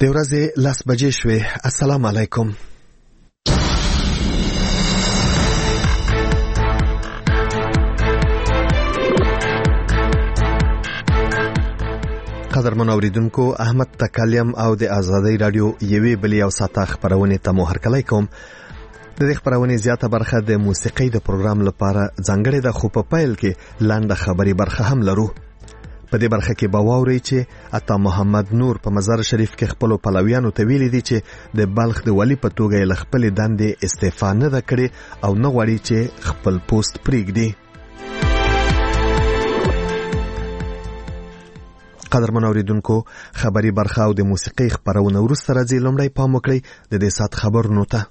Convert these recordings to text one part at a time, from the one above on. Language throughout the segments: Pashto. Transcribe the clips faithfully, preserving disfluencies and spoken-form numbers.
د ورځې لس بجې شوې. السلام علیکم. قدرمن اوریدونکو، احمد تکالیم او د آزادۍ رادیو یوې بلې او ساته خبرونه ته مو هرکلی کوم. د دې خبرونه زیاته برخه د موسیقۍ د پروګرام لپاره ځانګړې ده، خو په پیل کې لاندې خبري برخه هم لرو. په دې برخه کې به واورئ چې عطا محمد نور په مزار شریف کې خپل پلویانو ته ویلي دي چې د بلخ د ولی په توګه یې خپل دندې استعفا نه ده کړې او نه غواړي چې خپل پوسټ پرېږدي. قدرمن اوریدونکو، خبري برخه او د موسیقۍ خبرونه وروسته راځي. لومړی پام وکړئ د دې سات خبرونو ته.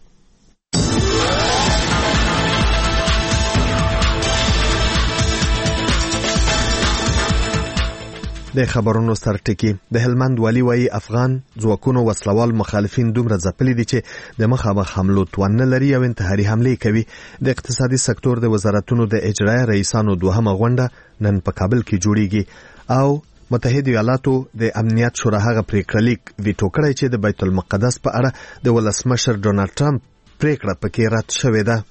د خبرونو سرټکی. د هلمند والی وایي افغان ځواکونو وسلوال مخالفین دومره ځپلي دي چې د مخامخ حملو توان نه لري او انتحاري حملې کوي. د اقتصادي سکتور د وزارتونو د اجرایه رئیسانو دوهمه غونډه نن په کابل کې جوړیږي او متحده ایالاتو د امنیت شورا هغه پریکړه لیک ویټو کړی چې د بیت المقدس په اړه د ولسمشر ډونالد ټرمپ پریکړه پکې رد شوې ده.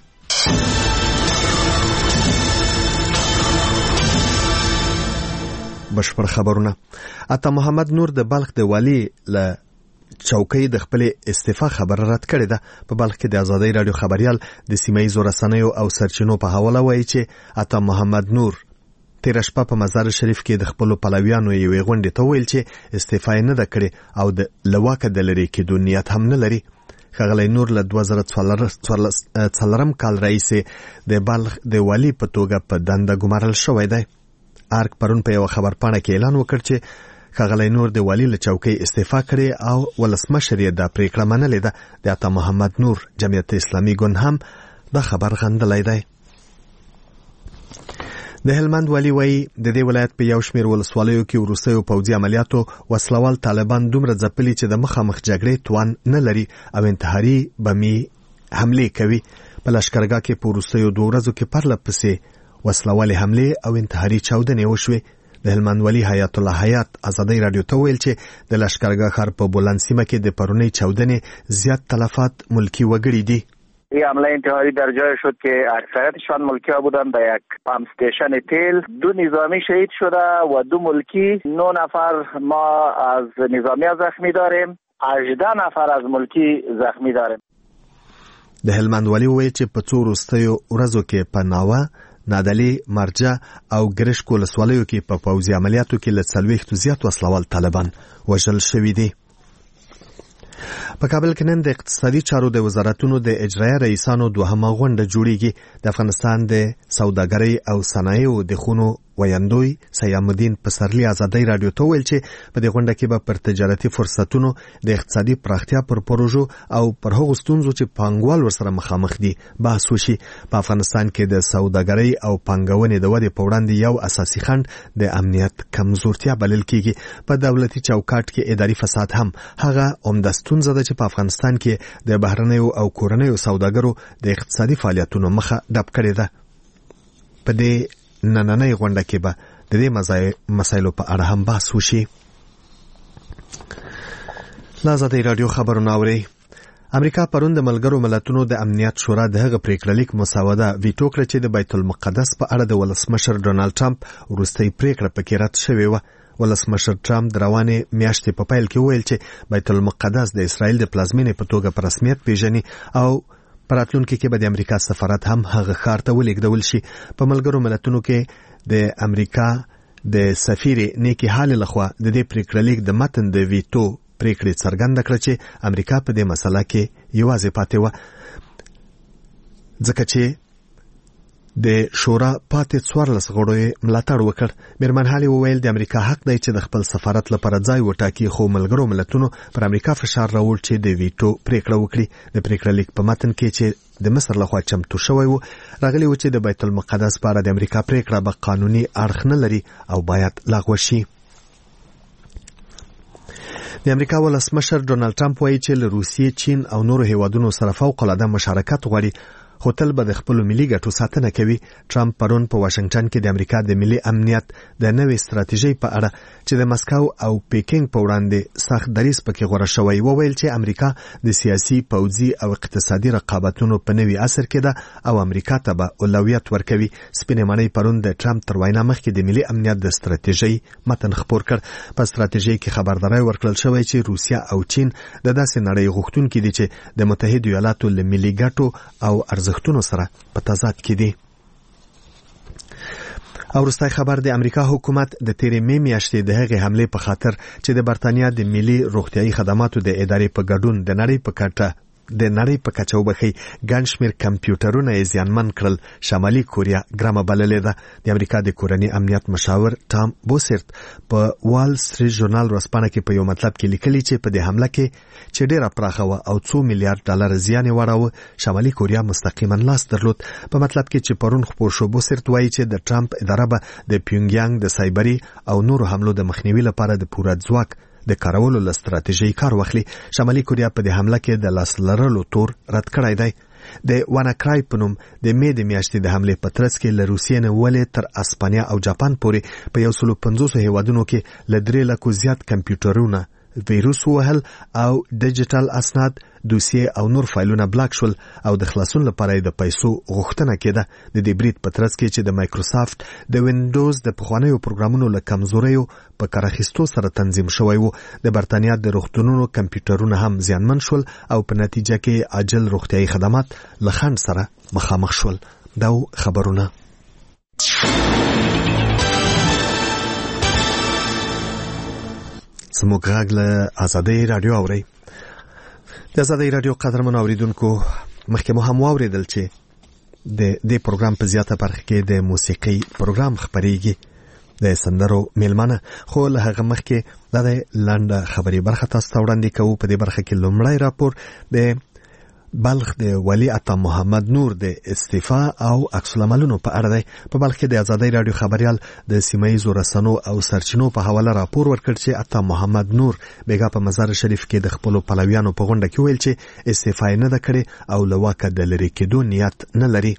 بشپړ خبرونه. عطا محمد نور د بلخ د والی له چوکۍ د خپل استعفا خبر رد کړی ده. په بلخ کې د آزادۍ رادیو خبريال د سیمایي رسنیو او سرچینو په حواله وایي چې عطا محمد نور تیر شپه په مزار شریف کې د خپل پلویانو یوې غونډې ته ویل چې استعفا نه ده کړې او د لواکه د لری کې د نیت هم نه لري. ښاغلی نور له دوه زره څلورم کال راهیسې د بلخ د والی په توګه په دنده ګمارل شوی دی. ارک پرون په یو خبر پاڼه کې اعلان وکړ چې ښاغلی نور د والی له چوکۍ استعفا کړي او ولسمشر یې دا پریکړه منلې ده. د عطا محمد نور جمعیت اسلامي ګوند هم دا خبر غندلی دی. د هلمند والی وایي د دې ولایت په یو شمېر ولسوالیو کې وروستیو پوځي عملیاتو وسلوال طالبان دومره ځپلي چې د مخامخ جګړې توان نه لري او انتحاري بمي حملې کوي. په لښکرګاه کې په وروستیو دوه ورځو کې پرله پسې وسلوالې حملې او انتحاري چاودنې وشوې. د هلمند والی حیات الله حیات آزادۍ رادیو ته ویل چې د لښکرګاه ښار په بولان سیمه کې د پرونی چاودنې زیات تلفات ملکی وګړي دي. این حمله انتحاری در جای شد که اکثریتشان ملکی ها بودند. در یک پمپ استیشن تیل دو نظامی شهید شده و دو ملکی. نه نفر ما از نظامی زخمی داریم، هجده نفر از ملکی زخمی داریم. د هلمند والی وایي چې په څو وروستیو ورځو کې په ناوه، نادلی، مرجع او ګرشک ولسوالیو کې په پوځي عملیاتو کې له څلوېښتو زیات وسلوال طالبان وژل شوي دي. په کابل کې نن د اقتصادي چارو د وزارتونو د اجرایه رئیسانو دوهمه غونډه جوړیږي. د افغانستان د سوداګرۍ او صنایعو د خونو ویاندوی سیام الدین پسرلی آزادۍ رادیو ته ویل چې په دې غونډه کې به پر تجارتي فرصتونو، د اقتصادي پراختیا پر پروژو او پر هغو ستونزو چې پانګوال ورسره مخامخ دي بحث وشي. په افغانستان کې د سوداګرۍ او پانګونې د ودې په وړاندې یو اساسي خنډ د امنیت کمزورتیا بلل کېږي. په دولتي چوکاټ کې اداري فساد هم هغه عمده ستونزه ده چې په افغانستان کې د بهرنیو او کورنیو سوداګرو د اقتصادي فعالیتونو مخه ډپ کړې ده. په دې نننۍ غونډه کې به د دې مسایلو په اړه هم بحث وشي. آزادۍ رادیو خبرونه اورئ. امریکا پرون د ملګرو ملتونو د امنیت شورا د هغه پریکړه لیک مسوده ویټو کړه چې د بیت المقدس په اړه د ولسمشر ډونالد ټرمپ وروستۍ پریکړه پکې رد شوې وه. ولسمشر ټرمپ د روانې میاشتې په پیل کې وویل چې بیت المقدس د اسرائیل د پلازمینې په توګه په رسمیت پیژني او په راتلونکي کې به د امریکا سفارت هم هغه ښار ته ولېږدول شي. په ملګرو ملتونو کې د امریکا د سفیر نیکی هالې لخوا د دې پریکړه لیک د متن د ویټو پریکړې څرګنده کړه چې امریکا په دې مسله کې یوازې پاتې وه، ځکه چې د شورا پاتې څوارلس غړو یې ملاتړ وکړ. میرمن هالې وویل د امریکا حق دی چې د خپل سفارت لپاره ځای وټاکي، خو ملګرو ملتونو پر امریکا فشار راوړ چې د ویټو پریکړه وکړي. د پریکړه لیک په متن کې چې د مصر لخوا چمتو شوی و راغلی و چې د بیت المقدس په اړه د امریکا پریکړه به قانوني اړخ نه لري او باید لغوه شي. د امریکا ولسمشر ډونالد ټرمپ وایي چې له روسیې، چین او نورو هیوادونو سره فوق العاده مشارکت غواړي خو تل به د خپل ملي ګټو ساتنه کوي. ټرمپ پرون په واشنگټن کې د امریکا د ملي امنیت د نوې ستراتیژۍ په اړه چې د مسکو او پیکینګ په وړاندې سخت دریځ پکې غوړه شوی وویل چې امریکا د سیاسي، پوځي او اقتصادي رقابتونو په نوي عصر کې ده او امریکا ته به اولویت ورکوي. سپینې ماڼۍ پرون د ټرمپ تر وینا مخکې د ملي امنیت د ستراتیژۍ متن خپور کړ. په ستراتیژۍ کې خبرداری ورکړل شوی چې روسیا او چین د داسې نړۍ غوښتونکي دي چې د متحده ایالاتو له ملي ګټو او ارزښتونو سره په تضاد کې دي. او وروستی خبر د امریکا حکومت د تیرې مې میاشتې د هغې حملې په خاطر چې د برتانیا د ملي روغتیايي خدماتو د ادارې په ګډون د نړۍ په کټه د نړۍ په کچه وبخي ګڼ شمېر کمپیوټرونه یې زیانمن کړل. شمالي کوریا ګرامه بللې ده. د امریکا د کورني امنیت مشاور ټام بوسرت په وال سټریټ ژورنال ورځپاڼه کې په یو مطلب کې لیکلي چې په دې حمله کې چې ډېره پراخه وه او څو میلیارډ ډالر زیان یې واړاوه، شمالي کوریا مستقیما لاس درلود. په مطلب کې چې پرون خپور شو، بوسرت وایي چې د ټرمپ اداره به د پیونګیانګ د سایبري او نورو حملو د مخنیوي لپاره د پوره ځواک د کارولو له ستراتیژۍ کار واخلي. شمالي کوریا په دې حمله کې د لاس لرلو تور رد کړی دی. د واناکرای په نوم د مې د میاشتې د حملې په ترڅ کې له روسیې نه ولې تر اسپانیا او جاپان پورې په یو سلو پنځوس هیوادونو کې له درې لکو زیات کمپیوټرونه ویروس وهل او ډیجیټل اسناد، دوسیې او نور فایلونه بلاک شول او د خلاصون لپاره د پیسو غوښتنه کېده. د دې برید په ترڅ کې چې د مایکروسافت د وینډوز د پخوانیو پروګرامونو له کمزوریو په کار اخیستو سره تنظیم شوی وو. د برتانیا د روغتونونو کمپیوټرونه هم زیانمن شول او په نتیجه کې عاجل روغتیايي خدمات له خنډ سره مخامخ شول. دا خبرونه زموږ غږ له ازادۍ رادیو اورئ. د ازادۍ رادیو قدرمن اوریدونکو، مخکې مو هم واورېدل چې د دې پروګرام په زیاته برخه کې د موسیقي پروګرام خپرېږي د سندرو میلمانه، خو له هغه مخکې دا د لنډه خبري برخه تاسو ته وړاندې کوو. په دې برخه کې لومړی راپور د بلخ د ولی عطا محمد نور د استعفا او عکس العملونو په اړه دی. په بلخ کې د ازادۍ رادیو خبريال د سیمایي رسنو او سرچینو په حواله راپور ورکړ چې عطا محمد نور بیګا په مزار شریف کې د خپل پلویانو په غونډه کې ویل چې استعفا نه ده کړې او له واکه د لری کېدو نیت نه لري.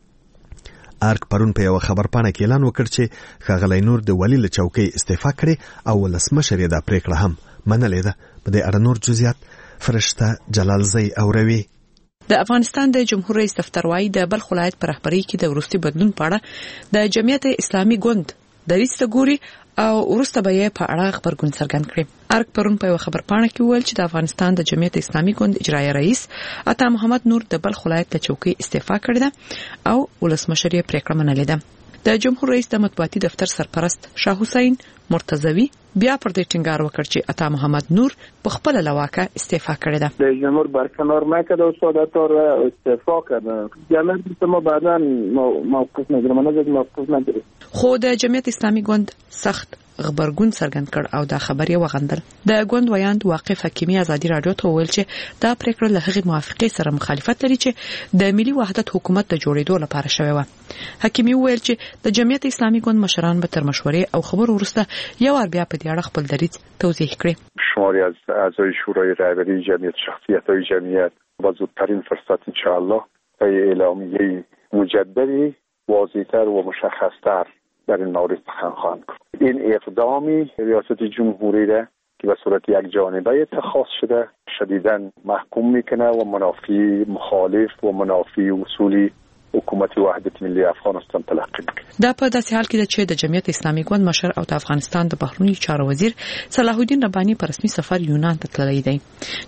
ارک پرون په یو خبرپاڼه کې اعلان وکړ چې ښاغلی نور د ولی له چوکۍ استعفا کړې او ولسمشر یې دا پریکړه هم منلې ده. په دې اړه نور جزئیات فرشته جلالزی اوروي. د افغانستان د جمهور رئیس دفتر وايي د بلخ ولایت پر رهبری کې د وروستي بدلون په اړه د جمعیت اسلامي ګوند دریځ ته ګوري او وروسته به یې په اړه خبرګون څرګند کړي. ارک پرون په یو خبرپاڼه کې ویل چې د افغانستان د جمعیت اسلامي ګوند اجرایي رئیس عطا محمد نور د بلخ ولایت له چوکۍ استعفا کړې ده او ولسمشر یې پریکړه منلې ده. د جمهور رئیس د مطبوعاتي دفتر سرپرست شاه حسین مرتضوی بیا پر دې ټینګار وکړ چې عطا محمد نور په خپل لواکه استعفا کړې ده. د جمهور برکنار نکرد و ساداتار استعفا کرد. جمعیت ما بعداً موقف نگیرم نگید موقف نگیرم. خو د جمعیت اسلامي ګوند سخت خبرګون څرګند کړ او دا خبرې وغندل. د ګوند ویاند واقف حکیمي ازادي رادیو ته ویل چې دا پریکړه له هغې موافقې سره مخالفت لري چې د ملي وحدت حکومت د جوړېدو لپاره شوی و. حکیمي ویل چې د جمعیت اسلامي ګوند مشران به تر مشورې او خبرو وروسته یو ور بیا په دې اړه خپل دریځ توضیح کړي. شماری از اعضای شورای رهبری جمعیت، شخصیت‌های جمعیت با زودترین فرصت انشاءالله برای اعلامیه مجددی واضح‌تر و مشخص‌تر در این مورد سخن خواهند گفت. این اقدامی ریاست جمهوری را که به صورت یک جانبه اتخاذ شده شدیداً محکوم میکنه و منافی مخالف و منافی اصولی حکومت وحدت ملی افغانستان تلقی میکنه. دا په داسې حال کې چې د جمعیت اسلامي ګوند مشر او د افغانستان د بهرنی چارو وزیر صلاح الدین رباني په رسمي سفر یونان ته تللی دی.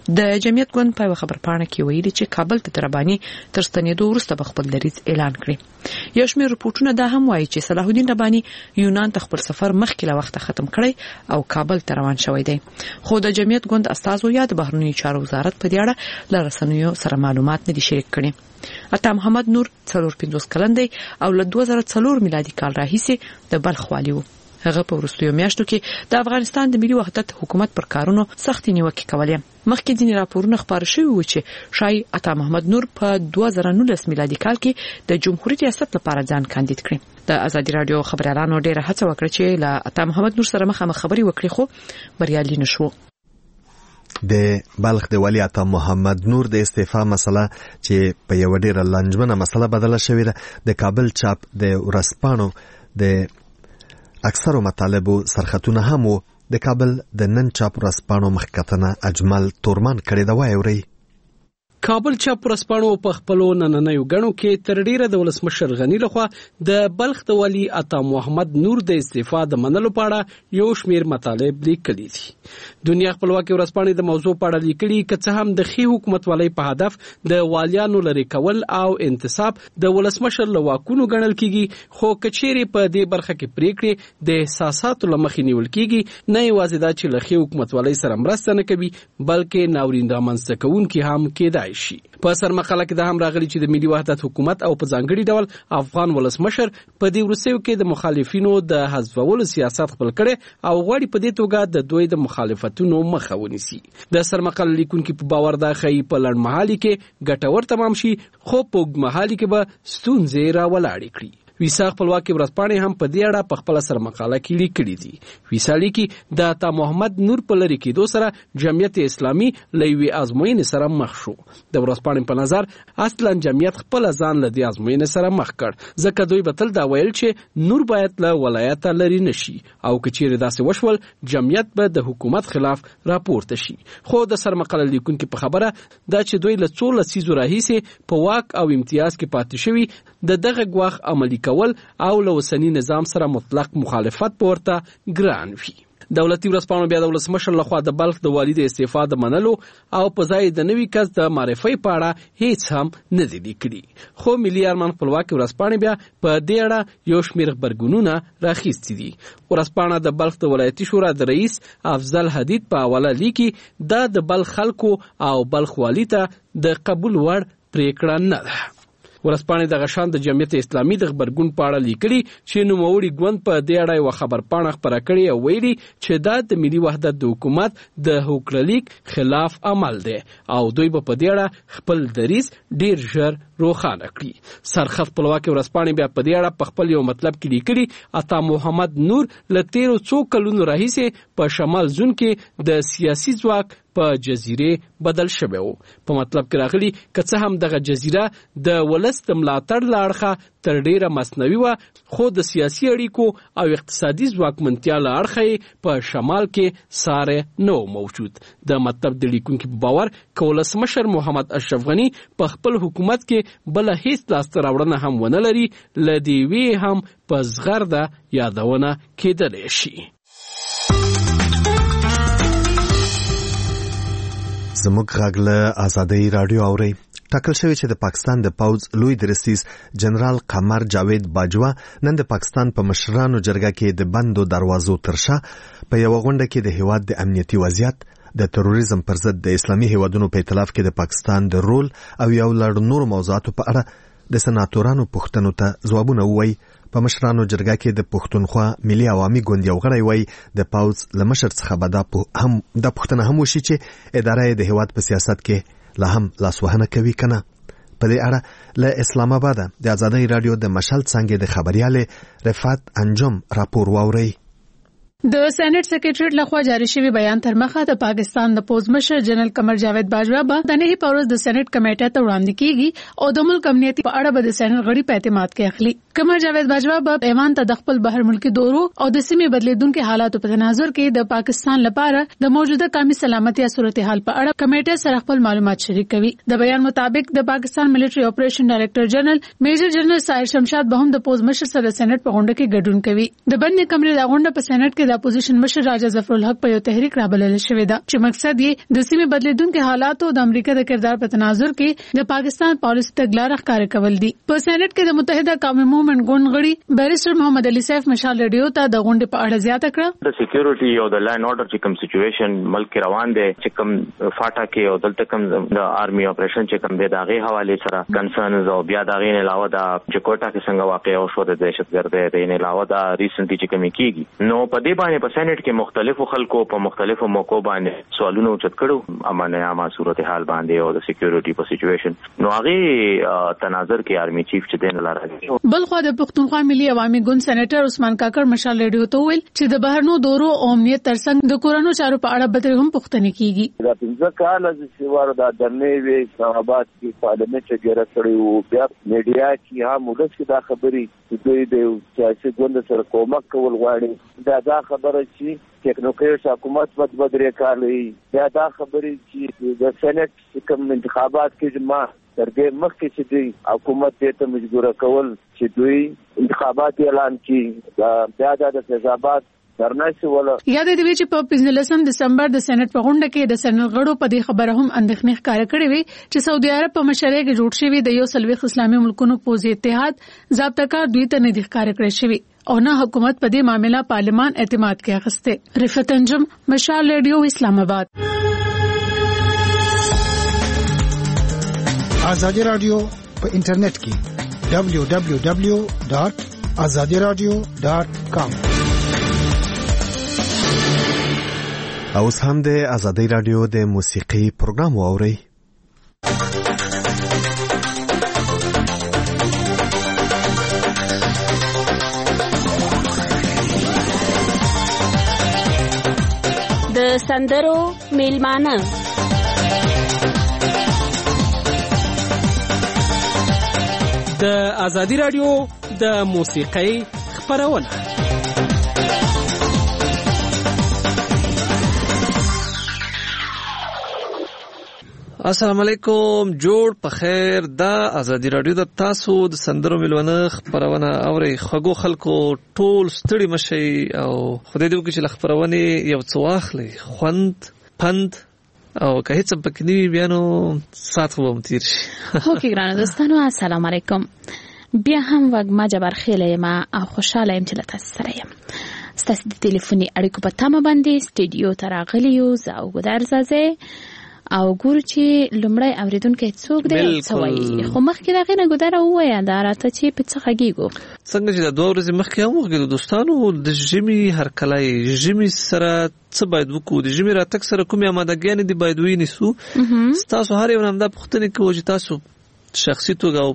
د جمعیت ګوند په خبرپاڼه کې ویلي چې کابل ته رباني تر ستنېدو وروسته به خپل دریځ اعلان کړي. یو شمېر رپورټونه دا هم وایي چې صلاح الدین رباني یونان ته خپل سفر مخکې له وخته ختم کړی او کابل ته روان شوی دی. خو د جمعیت ګوند استازو یا د بهرنی چارو وزارت په دې اړه له رسنیو سره معلومات نه دي شریک کړي. عطا محمد نور څلور پنځوس کلن دی او له دوه زره څلور میلادي کال راهیسې د بلخ والی و. هغه په وروستیو میاشتو کې د افغانستان د ملي وحدت حکومت پر کارونو سختې نیوکې کولې. مخکې ځینې راپورونه خپاره شوي وو چې شای عطا محمد نور په دوه زره نولس میلادي کال کې د جمهوریت ریاست لپاره ځان کاندید کړي. د ازادي رادیو خبريالانو ډېره هڅه وکړه چې له عطا محمد نور سره مخامخ خبري وکړي خو بریالي نشو. د بلخ د والي عطا محمد نور د استعفا مسله چې په یو ډیره لنجمنه مسله بدله شوې ده د کابل چاپ د ورسپانو د اکثرو مطالبو سرختونه هم وو. د کابل د نن چاپ ورسپانو مخکتنه اجمل تورمان کړی دا وایي اوري. کابل چاپ ورسپانو په خپلو نننیو غنو کې تر ډیره د ولسمشر غنی لخوا د بلخ د والي عطا محمد نور د استعفا د منلو په اړه یو شمیر مطالب لیکلي دي. دنیا خپلواکي ورسپانې د موضوع په اړه لیکلي که څه هم د ښې حکومتولۍ په هدف د والیانو لرې کول او انتصاب د ولسمشر له واکونو ګڼل کیږي، خو کچېرې په دې برخه کې پریکړې د احساساتو له مخې نیول کیږي، نه یوازې دا چې له ښې حکومتولۍ سره مرسته نه کوي بلکې ناورین رامنځته کوونکي هم کېدای شي. په سر مقاله کې د هم راغلي چې د ملي وحدت حکومت او په ځانګړي ډول افغان ولسمشر په دې وروستیو کې د مخالفینو د حذفولو سیاست خپل کړي او غواړي په دې توګه د دوی د مخالفتونو مخه ونیسي. د سر مقاله لیکونکي په باور دا ښیي په لنډمهالي کې ګټور تمام شي، خو په اوږدمهالي کې به ستونزې راولاړې کړي. ویسا خپلواکي ورځپاڼې هم په دې اړه په خپل سر مقاله کې لیکلي دي. ویسا لیکي د عطا محمد نور په لری کېدو سره جمعیت اسلامي له یوې ازموینې سره مخ شو. د ورځپاڼې په نظر اصلا جمعیت خپل ځان له دې ازموینې سره مخ کړ، ځکه دوی به تل دا ویل چې نور باید له ولایته لري نشي او که چیرې داسې وشول جمعیت به د حکومت خلاف راپورته شي. خو د سر مقاله لیکونکي په خبره دا چې دوی له څو لسیزو راهیسې په واک او امتیاز کې پاتې شوي د دغه ګواښ عملي کول او له اوسني نظام سره مطلق مخالفت پورته ګران وي. دولتي ورځپاڼو بیا د ولسمشر لخوا د بلخ د والي د استعفا د منلو او په ځای د نوي کس د معرفي په اړه هیڅ هم نه دي لیکلي، خو ملي ارمان خپلواکي ورځپاڼې بیا په دې اړه یو شمېر غبرګونونه راخیستي دي. ورځپاڼه د بلخ د ولایتي شورا د رئیس افضل حدید په حواله لیکي دا د بلخ خلکو او بلخ والي ته د قبول وړ پریکړه نه ده. ورځپاڼې د غشان د جمعیت اسلامي د خبرګون په اړه لیکلي چې نوموړي ګوند په دې اړه یو خبرپاڼه خپره کړې او ویلي چې دا د ملي وحدت د حکومت د هوکړلیک خلاف عمل دی او دوی به په دې اړه خپل دریځ ډیر ژر روښانه کړي. سرخط خپلواکي ورځپاڼې بیا په دې اړه په خپل یو مطلب کې لیکلي عطا محمد نور له تیرو څو کلونو راهیسې په شمال زون کې د سیاسي ځواک په جزیره بدل شوی وو. په مطلب کې راغلي که څه هم دغه جزیره د ولس د ملاتړ له اړخه تر ډیره مصنوعي وه، خو د سیاسي اړیکو او اقتصادي ځواکمنتیا له اړخه په شمال کې ساره نه موجود. د مطلب د لیکونکي په باور که ولسمشر محمد اشرف غني په خپل حکومت کې بل هیڅ لاسته راوړنه هم ونه لري، له دې وی هم په زغرده یادونه کېدلی شي. زموږ غږ له آزادۍ رادیو اوري. ټاکل شوی چې د پاکستان د پوځ لوی درستیز جنرال قمر جاوید باجوا نن د پاکستان په مشرانو جرګه کې د بندو دروازو ترشا په یو غونډه کې د هیواد د امنیتي وضعیت، د تروریزم پر ضد د اسلامي هیوادونو په ائتلاف کې د پاکستان د رول او یو لړ نور موضوعاتو په اړه د سناتورانو پوښتنو ته ځوابونه ووایي. په مشرانو جرګه کې د پښتونخوا ملي عوامي ګوند یو غړی وایي د پوځ له مشر څخه به دا هم د پښتنه هم وشي چې اداره د هیواد په سیاست کې لا هم لاسوهنه کوي کنه. په دې اړه له اسلام آباد د آزادۍ رادیو د مشال څنګه د خبرياله رفعت انجم راپور واوري. د سېنات سکریټریټ لخوا جاری شوی بیان تر مخه د پاکستان د پوز مشر جنرال قمر جاوید باجوا به د نه پروز د سېنات کمیټه ته وړاندې کیږي او د ملک امنیتي په اړه به د سېنات غړي په اعتماد کې اخلي. قمر جاوید باجوا به ایوان ته د خپل بهر ملکی دورو او د سیمې بدلیدونکو حالاتو په تناظر کې د پاکستان لپاره د موجوده قومي سلامتي او صورتحال په اړه کمیټه سره خپل معلومات شریک کوي. د بیان مطابق د پاکستان ملټری اپریشن ډایریکټر جنرال میجر جنرال ساحر شمشاد به هم د پوز مشر سره سېنات په غونډه کې ګډون کوي. د بندي کمرې د غونډه په سېنات کې د اپوزیشن مشر راجا ظفر الحق په یو تحریک رابلل شوې ده چې مقصد یې د سیمې بدلیدونکو حالاتو د امریکا د کردار په تناظر کې د پاکستان پالیسي تګلارې ښکار کول دي. په سېنات کې د متحده قومي موومېنټ ګوند غړي بیرسټر محمد علي سیف مشال ریډیو ته د غونډې په اړه زیاته کړه. د سکیورټي او د لاین اورډر چې کوم سچويشن ملک روان دي چې کوم فاټا کې او دلته کوم د آرمي اپریشن چې کوم د داغي حواله سره کنسرنز او بیا داغي نه علاوه د چکوټا کې څنګه واقع او شو د دهشتګردۍ د نه علاوه د ریسنټلی چې کوم کیږي نو په دې دې باندې په سېنات کې مختلفو خلکو په مختلفو موقعو باندې سوالونه اوچت کړو امن عامه صورتحال باندې او د سکیورټي په سچويشن نو هغه تناظر کې آرمي چیف چې دین لاره بل خو د پښتونخوا ملي عوامي ګوند سېنیټر عثمان کاکړ مشال ریډیو ته ویل چې د بهرنو دورو او امنیت ترڅنګ د کورونو چارو په اړه به هم پوښتنې کیږي. دا پنځه کاله چې واره د دنې وی اسلام آباد کې پارلیمنت کې ګره کړی او بیا میډیا کې هم ولس دا خبري چې دوی د سیاسي ګوند سره کومک کول غواړي دا دا خبره چې ټیکنوکریټ حکومت په بدرې کارلي دا دا خبري چې د سېنات کوم انتخابات کې ما تر دې مخکې چې دوی حکومت ته مجبور کول چې دوی انتخابات اعلان کړي بیا د فیضاباد درناسي ولا یاد دی چې په پنځلسم دسمبر د سېنات په غونډه کې د سېنات غړو په دې خبره هم اندېښنې ښکاره کړې وي چې سعودي عرب په مشرۍ کې جوړ شوی د یو سلويخ اسلامي ملکونو پوزي اتحاد ضابطه کار دوی ته نه دي ښکاره کړی شوی او نه حکومت په دې معاملې پارلمان اعتماد کې اخسته. رفعت انجم مشال ریډیو اسلام آباد. آزادی رادیو په انټرنیټ کې دبلیو دبلیو دبلیو ډاٹ آزادی رادیو ډاٹ کام. اوس هم د آزادی رادیو د موسیقي پروګرام واورئ. د سندرو میلمانه د آزادی رادیو د موسیقي خبرونه. السلام علیکم، جوړ په خیر. دا آزادی رادیو د تاسو د سندرو ملونه خبرونه اوري. خغو خلکو ټول ستړي مشي او خدای دې وکړي چې خبرونه یو څو واخلي خوند پند او که هیڅ پکې نه بیا نو سات خو متیر شي. هو کې ګرانه دوستانو السلام علیکم. بیا هم وګما جبر خېلې ما او خوشاله يم چې تاسو سره یم. ستاسو د ټلیفوني اړیکو په تمه باندې سټډیو ته راغلی یو زه ګودر زازه او ګور چې لمړی اوریدونکو څوک دی څه وایي خو مخکې راغی نه ګودره ووایه دا راته چې په څه غږیږو څنګه چې د دوه ورځې مخکې هم وغږېدو دوستانو د ژمي هرکلی ژمي سره څه باید وکړو د ژمي راتګ سره کومې امادګیانې دي باید ونیسو. ستاسو هر یو نه همدا پوښتنې کوو چې تاسو شخصي توګه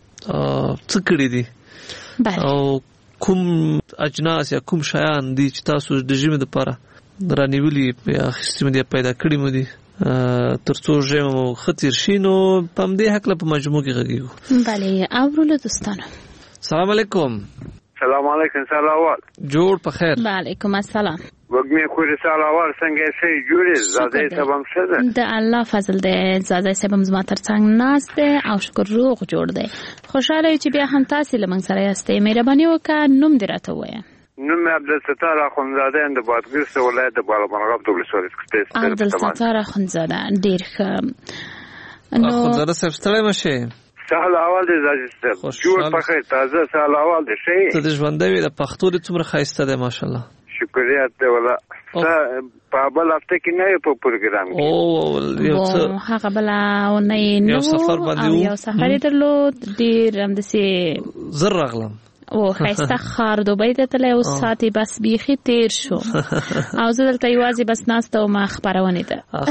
څه کړي دي او کوم اجناس یا کوم شیان دي چې تاسو د ژمي دپاره رانیولي یا اخیستي مو دي پیدا کړي مو دي ترڅو ژمو خطر شي. نو په همدې هکله په مجموع کې غږیږو. بله اورولو دوستانو. سلام علیکم. سلام علیکم. سلام جوړ په خیر. وعلیکم السلام. وګمې خوري سلام څنګه شي جوړې زاده سبم شه ده د الله فضل ده زاده سبم زما تر څنګ ناس ده او شکر روغ جوړ ده. خوشاله چې بیا هم تاسو لمن سره یاستئ. مهرباني وکړه نوم دې راته ووایه. نوم عبدالستار اخونزاده د بادغیس ولایت د بالامرغاب ولسوالۍ کې. عبدالستار اخونزاده ډیر ښه. نو اخونزاده صاحب ستړی مشه. سهل اول دې زاده جوړ په خیر تازه سهل اول دې شي. ته د ژوندوي د پښتو د څومره خایسته ده ماشاءالله. شکریات ته ولا په بل هفته کې نه په پروګرام کې او یو څه هغه بل نه نو یو سفر باندې یو سفر درلود ډیر هم دسي زر راغلم او خیسته خار دوبۍ ته تللی او ساعتې بس بیخي تیر شو او زه دلته یوازې بس ناسته وم خپرونې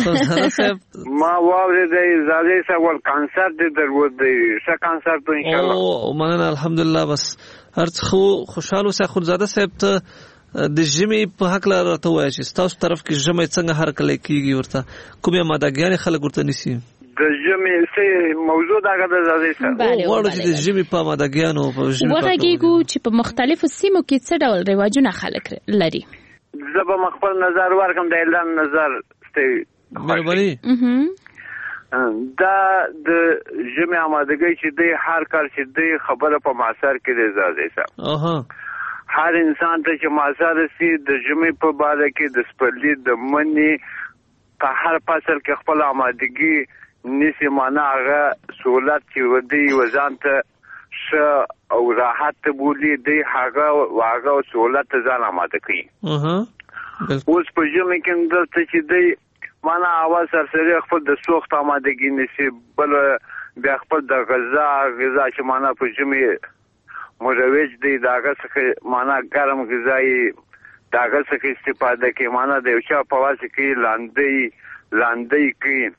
ته ما واورېدی زادې صاحب ول کانسرت دې درلود دی ښه کانسرت و انشاءالله. او مننه الحمدلله. بس هر څه خوشحال اوسه. اخونزاده صاحب ته د ژمي په هکله راته ووایه چې ستاسو طرف کې ژمی څنګه هرکلی کېږي ورته کومې امادګیانې خلک ورته نیسي. د ژمي څه موضوع دغه د زادې صاحب غواړو چې د ژمي په امادګیانو په ژمي وغږیږو چې په مختلفو سیمو کې څه ډول رواجونه خلک لري. زه به خپل نظر ورکړم د اعلان نظر ستې مهرباني. دا د ژمي امادګۍ چې دی هر کال چې دی خبره په معاصر کې دی زادې صاحب. اها هر انسان ته چې معاصر سي د ژمي په باره کې د سپرلي د مني په هر فصل کې خپل امادګي نسی معنا هغه سہولت چې ودی وزان ته ش او راحت بولی دی هغه واغه سہولت ځان آماده کوي. اها اوس په ژمي کې دلته چې دی معنا اواز سرسری خپل د سوخت آمادګي نسی بل بیا خپل د غذا غذا چې معنا په ژمي مروج دی داغه څخه معنا ګرم غذایی داغه څخه استفاده کوي معنا د یو چا په واسه کې لاندې لاندې کوي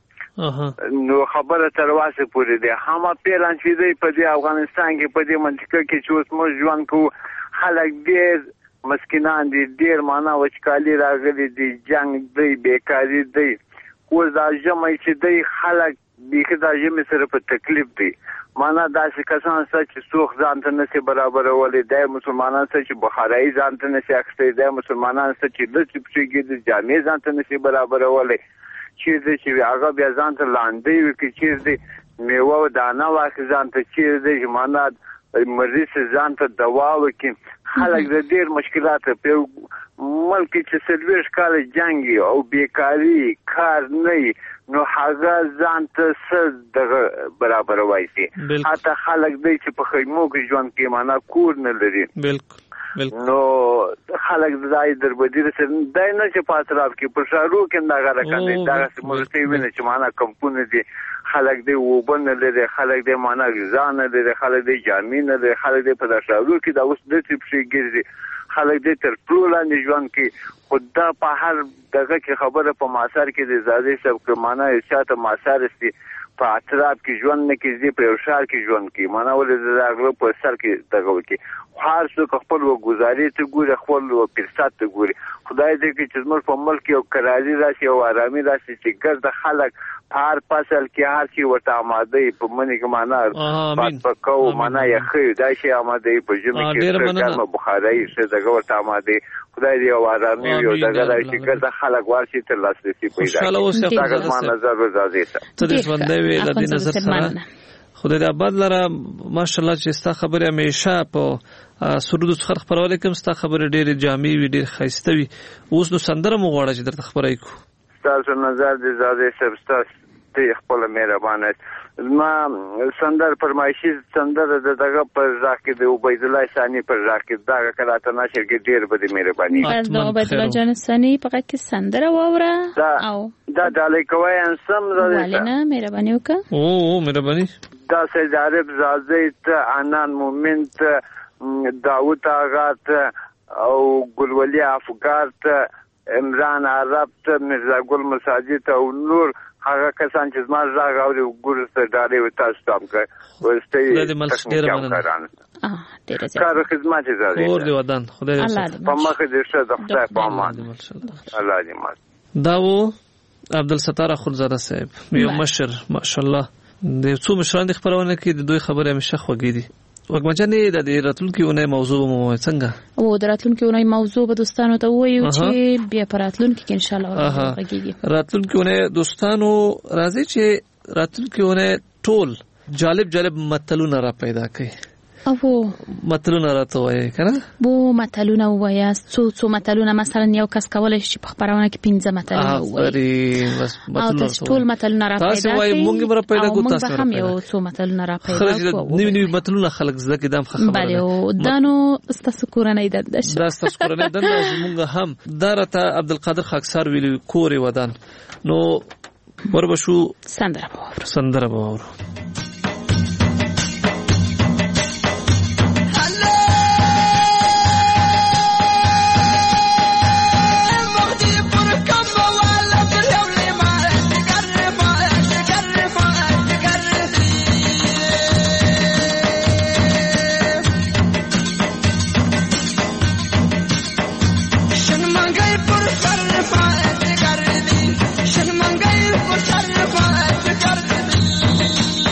نو خبره تر واسه پورې ده هم پیلان چې دی په دې افغانستان کې په دې منطقه کې چې اوس موږ ژوند کوو خلک ډېر مسکینان دي ډېر معنا وچکالي راغلي دي جنگ دی بیکاري دی اوس دا ژمی چې دی خلک بیخي دا ژمی سره په تکلیف دی معنا داسې کسان سته چې سوخ ځان ته نشي برابرولی دی مسلمانان سته چې بخارایي ځان ته نشي اخیستی دی مسلمانان سته چې لڅې پښې ګرځي جامې ځان ته نشي برابرولی چیرې چې هغه بیا ځان ته لاندې وي که چیرې میوه او دانه واخلي ځان ته چیرې چې معنا مریض ځان ته دوا وکړي خلک د ډېر مشکلات په ملک چې څلوېښت کاله جنګ او بیکاري کار نه نو هغه ځان ته څه دغه برابروی شي حتی خلک دی چې په خیمو کې ژوند کوي معنا کور نه لري بالکل نو خلک دای دربدیر سره دای نه چې په اطراف کې پر شارو کې دا غره کوي دا سمورتي ویني چې معنا کمپونه دي خلک دی وبن لري خلک دی معنا غذا نه لري خلک دی جامې نه لري خلک دی په شارو کې دا اوس د ټیپ شي ګرځي خلک دی تر ټول نه ژوند کې خدا په هر دغه کې خبره په ماسار کې د زادي سب کې معنا شاته ماسار سي په اطراف کې ژوند نه کې په یو شهر کې ژوند کې معنا ولې د هغه په سر کې دغه کې هر څوک خپل وګزاري ته ګوري خپل فرصت ته ګوري خدای دې کې چې زموږ په ملک یو کرازي راشي او آرامي راشي چې ګرځ خلک هر فصل کې هر شي ورته آماده په منی کې معنا پات پکاو معنا یې خې دا شي آماده په ژمي کې څنګه بخاري څه دغه ورته آماده خدای دې او آرامي یو دغه چې ګرځ خلک ورشي تر لاسرسي پیدا کړي دا معنا نظر ورزازي ته دې ژوندې وي د دې نظر سره خدای دې آباد لره ماشاءالله چې ستا خبره همیشه په سرود څخه خبرول کوم ستا خبره ډېر جامع وي ډېر خاصه وي اوس نو سندره مو غواړي چې درته خبرای کو تاسو نظر دې زاده سبستاس ته خپل مهربانه ما سندر فرمایشي سندر دغه پر ځکه د عبید الله ثانی پر ځکه دا کله ته نشر کې ډېر بده مهرباني از د عبید الله جان ثانی په کې سندر واوره او دا دالې کوي انسم ولنه مهرباني وکړه او مهرباني دا سید عرب زازیت انان مومنت داوود آغات او ګلولي افغارت عمران عرب مرزا ګل مساجد او نور هغه کسان چې زما زاغ او ګور ست داري و تاسو تام کړ ورسته د ملک ډیر مننه اه ډیر زیات کار خدمت زاري اور دی ودان خدای دې په مخه دې شه د خدای په امان الله دې مات داو عبدالستار اخونزاده صاحب یو مشر ماشاءالله د څو مشران د خبرونه کې د دوی خبره همیشه خوږې دي وګمچنې د راتلونکي اونۍ موضوع مو څنګه او د راتلونکي اونۍ موضوع به دوستانو ته وایو چې بیا پر راتلونکي کې ان شاء الله راځي راتلونکي اونۍ دوستانو راځي چې راتلونکي اونۍ ټول جالب جالب متلونه را پیدا کړي او متلونه راته وایي کنه بو متلونه وایي څو څو متلونه مثلا یو کس کولای شي په خبرونه کې پنځه متلونه وایي بس متلونه ټول متلونه را پیدا تاسو وایي مونږ را پیدا کوو تاسو هم یو څو متلونه را پیدا کوو نیو نیو متلونه خلک زکه دم خبره بله او دانو ستاسو کورنۍ دنده دا ستاسو کورنۍ دنده مونږ هم درته عبدالقادر خاکسار ویلي کورې ودان نو وربشو سندره باور سندره باور Shut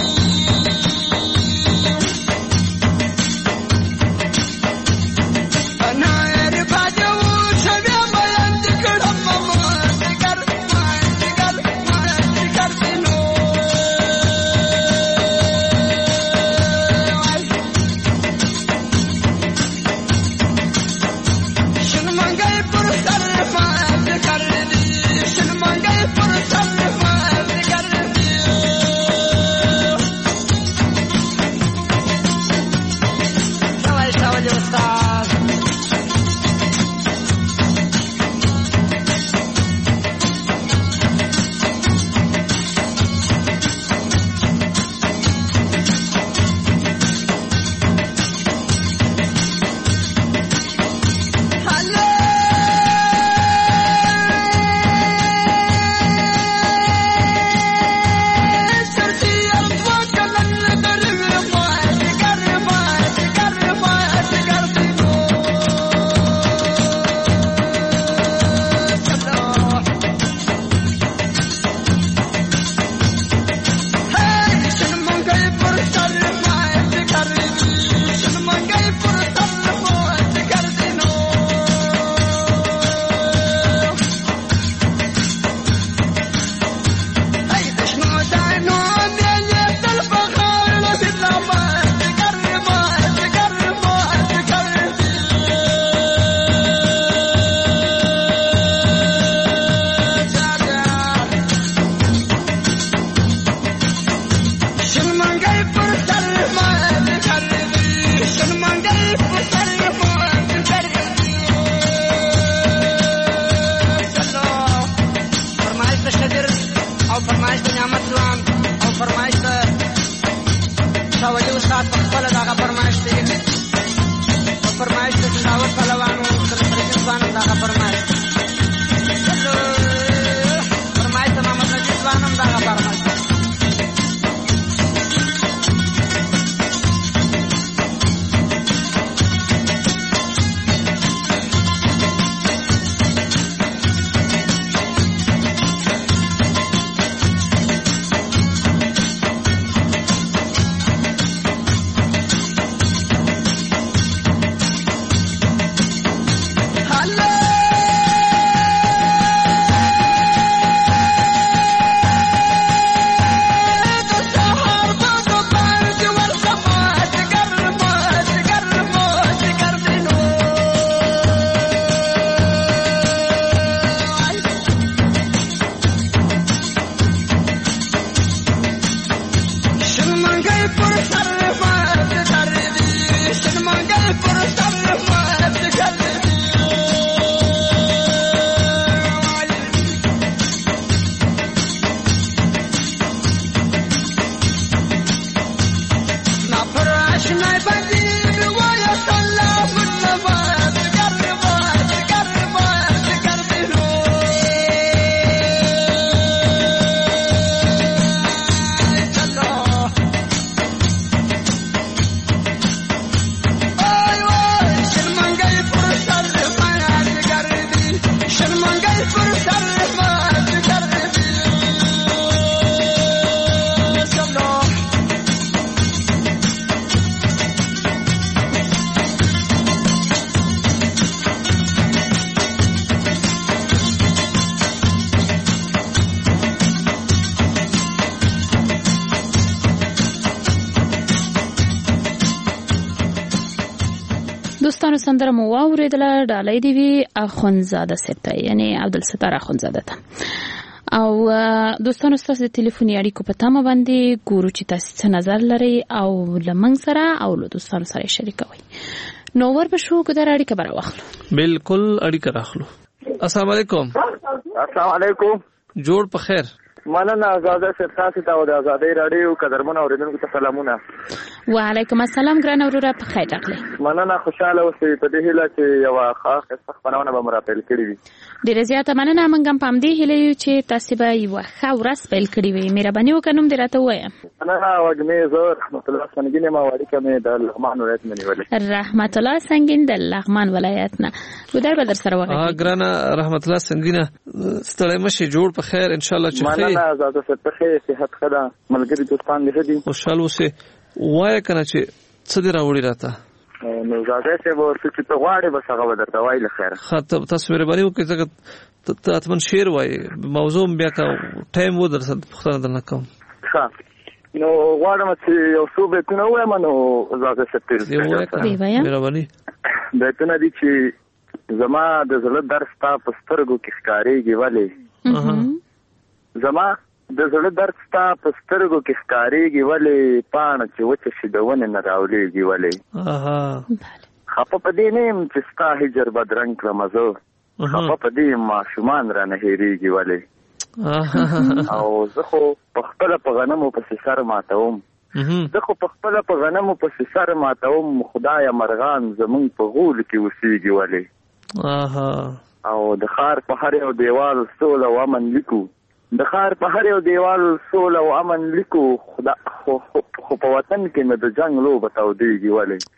شاعر او فرمایش د نعمت ځوان او فرمایش د شاولي استاد په خپل دغه فرمایش دی او فرمایش د داوود پهلوانو د پرېکن ځوان دغه فرمایش فرمایش د محمد نجیب ځوان هم دغه فرمایش دوستانو سندره مو واوریدله ډالۍ دی وی اخونزاده سپته یعنی عبدالستار اخونزاده ته او دوستانو تاسو د ټلیفوني اړیکو په تمه باندې ګورو چې تاسو څه نظر لري او لمنګ سره او له دوستانو سره شریکوي نو ور به شو ګدار اړیکه بر واخلو بالکل اړیکه راخلو السلام علیکم السلام علیکم جوړ په خیر مننه آزاده صاحب تاسو ته د آزادۍ رادیو قدرمن اوریدونکو ته سلامونه وعلیکم السلام ګران اوروره په خیر راغلی مننه خوشاله اوسئ په دې هیله چې یو خاص خبرونه به مرافل کړی وي ډیره زیاته مننه موږ هم پام دی هیله یو چې تاسو به یو ښه ورځ پیل کړی وي مهرباني وکړم دې راته وایم مننه وګمې زه رحمت الله سنگین ما وړي کومه د لغمان ولایت منیولې رحمت الله سنگین د لغمان ولایت نه ګدار به در سره وغږی ها ګران رحمت الله سنگین ستړی مشي جوړ په خیر ان شاء الله چې مننه آزاده صاحب په خیر صحت خدا ملګری دوستان دې دي خوشاله اوسئ وای کنه چې څه دی راوړی راته نو زاده څه به څه ته غواړي بس هغه درته وای لخير خاطر تاسو مهرباني وکړئ ځکه ته اتمن شعر وای موضوع بیا کا ټایم و درته پختنه درنه کوم ښه نو غواړم چې یو څو به کنه وایم نو زاده څه دی وای مهرباني د ته نه دي چې زما د زړه درس تا پسترګو کې ښکاریږي والے زما د زړه درد ستا په سترګو کې ښکارېږي ولې پاڼه چې وچه شي د ونې نه راولېږي ولې خفه په دې نه یم چې ستا هجر بدرنګ کړمه زه خفه په دې یم ماشومان رانه هېرېږي ولې او زه خو په خپله په غنمو پسې سر ماتوم زه خو په خپله په غنمو پسې سر ماتوم خدایه مرغان زمونږ په غولو کې اوسېږي ولې او د ښار په هر یو دیوال سوله او امن لیکو د ښار په هر یو دیوال سوله او امن لیکو خدا خو په وطن کې مې د جنګ لوبه تودېږي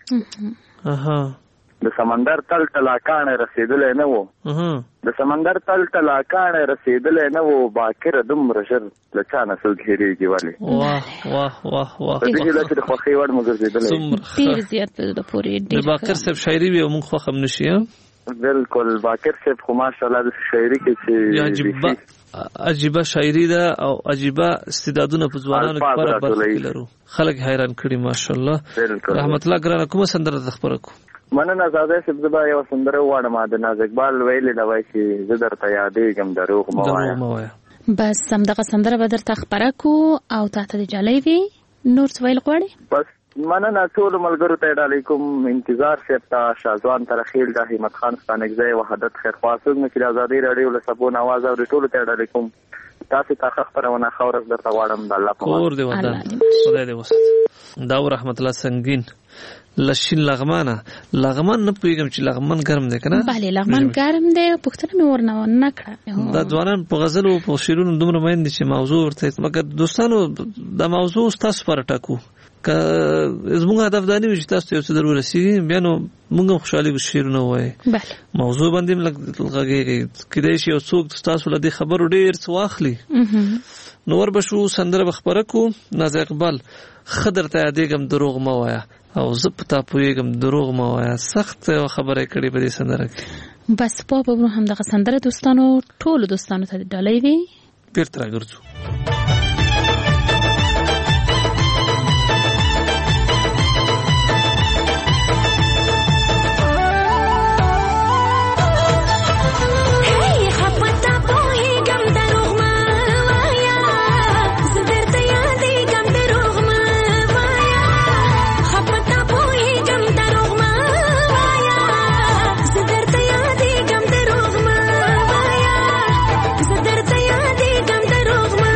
ولې د سمندر تل تلاکانې رسېدلی نه و د سمندر تل تلاکانې رسېدلی نه و باکره دومره ژر له چا نه څوک هېرېږي ولې واه واه واه واه په دې هیله چې د خوښۍ وړ مو ګرځېدلی ډېر زیات په زړه پورې د باقر صاحب شاعري وي او موږ خوښ هم نه شي بالکل باقر صاحب خو ماشاءالله د شاعري کې چې عجیبه شاعري ده او عجیبه استعدادونه په ځوانانو کې پر برخه لرو خلک حیران کړي ماشاءالله رحمت الله ګرانه کومه سندره خبره کو مننه زاده صاحب زبا یو سندره واړم د ناز اقبال ویلې دا وایي چې زه درته یادېږم دروغ مو وایا بس هم دغه سندره به درته خبره کو او تاسو ته جالي وي نور څه ویل غواړي بس مننه ټول ملګرو ته ډالۍ کوم. انتظار صاحب ته شازوان ترخیل د همت خان ستانګزی وحدت خیر خواصل نو کې ازادي رادیو له سبو نواز او ټول ته ډالۍ کوم. تاسو ته خبرونه خورز درته غواړم د الله په امان. اور دی وطن خدای دې وسات. دا رحمت الله سنگین لشین لغمانه لغمان نه پویګم چې لغمان ګرم دی کنه؟ bale لغمان ګرم دی. پښتنه مې ورنه نه کړه. دا ځوانان په غزل او په شعرونو دومره مین دي چې موضوع ورته مګر دوستانو د موضوع تاسو پر ټاکو که زموږ هدف دا نه وي چې تاسو یو څه درو رسیږي بیا نو موږ خوشحالي شعرونه وایي. bale موضوع باندې لږه کېدای شي یو څوک تاسو له دې خبرو ډیر څه واخلي. نو ور بشو سندره بخبره کو ناز اقبال خضر ته یادېږم دروغ ما وایا او زه په تا پوهېږم دروغ ما وایا. سخت خبره کړې په دې سندره کې. بس په په هم دغه سندره دوستانو ټولو دوستانو ته ډالۍ وي. بیرته راګرځو. درته یادېږم دروغ مه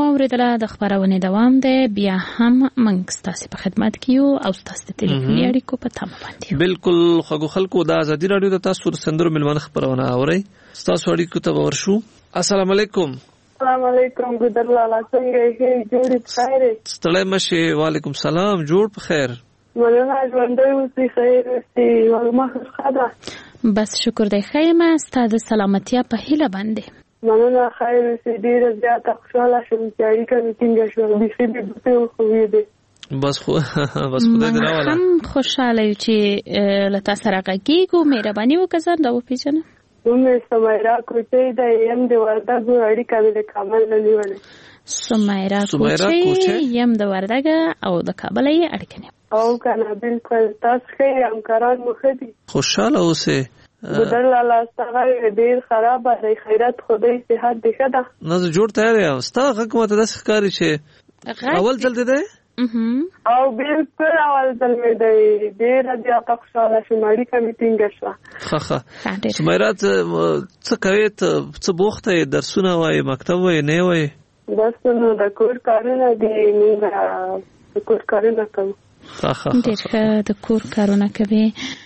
اوریدله د خبرونه دوام دی بیا هم موږ تاسو په خدمت کې یو او تاسو ته ټلیفوني اړیکو په تمه باندې بالکل خو خلکو د ازادي رادیو د تاسو سندرو ملمن خبرونه اوري تاسو اړیکو ته ورشو. السلام علیکم. السلام علیکم ګدر لالا څنګه یې جوړ بخیر؟ ستړی مشه. وعلیکم سلام جوړ بخیر. مننه ژوندۍ اوسئ خیر اوسئ والله خدا. بس شکر دی خیمه ستاسو سلامتیا په هیله باندې. مننه خیر اوسئ ډیر زیات خوشاله شوم چې اړیکه مې ټینګه شوه بيخي به په خو دې بس خو بس خدای دې راولا. هم خوشاله یو چې لتا سره غږیږو مهرباني وکړه دا و پیژنه. نو سمیرا کوچي د یم د وردګو اړیکه د کابل نه نیولې. سمیرا کوچي یم د وردګ او د کابل یې اړیکه نه او کنه بالکل تاسو کې همکاران مخدي خوشاله اوسه. بدل الله ستغه ډیر خراب دی خیرت خدای صحت دې خدا نه جوړ تیار یم ستا حکومت د ښکاری چې اول ځل دی او بالکل اول ځل مې دی ډیر زیات خوشاله شوم اړیکه مې ټینګه شوه. ښه ښه سمیرا څه کوي ته څه بوخته درسونه وای مکتب وای نه وای؟ بس نو د کور کارونه دي موږ د کور کارونه کوو. ډېر د کور کارونه کوي.